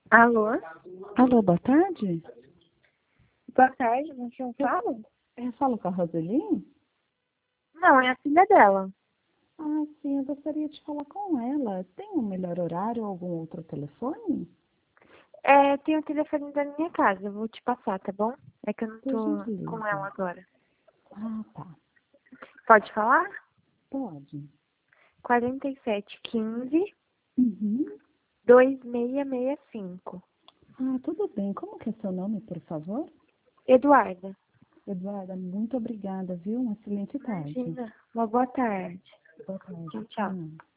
Alô? Alô, boa tarde. Boa tarde, não tinha falo? Eu falo com a Roseli? Não, é a filha dela. Ah, sim, eu gostaria de falar com ela. Tem um melhor horário ou algum outro telefone? É, tem o telefone da minha casa, eu vou te passar, tá bom? É que eu não Por tô com gentileza. ela agora. Ah, tá. Pode falar? Pode. 4715 Uhum. 2665. Ah, tudo bem. Como que é seu nome, por favor? Eduarda. Eduarda, muito obrigada, viu? Uma excelente tarde. Imagina. Uma boa tarde. Boa tarde. Tchau, tchau. Tchau.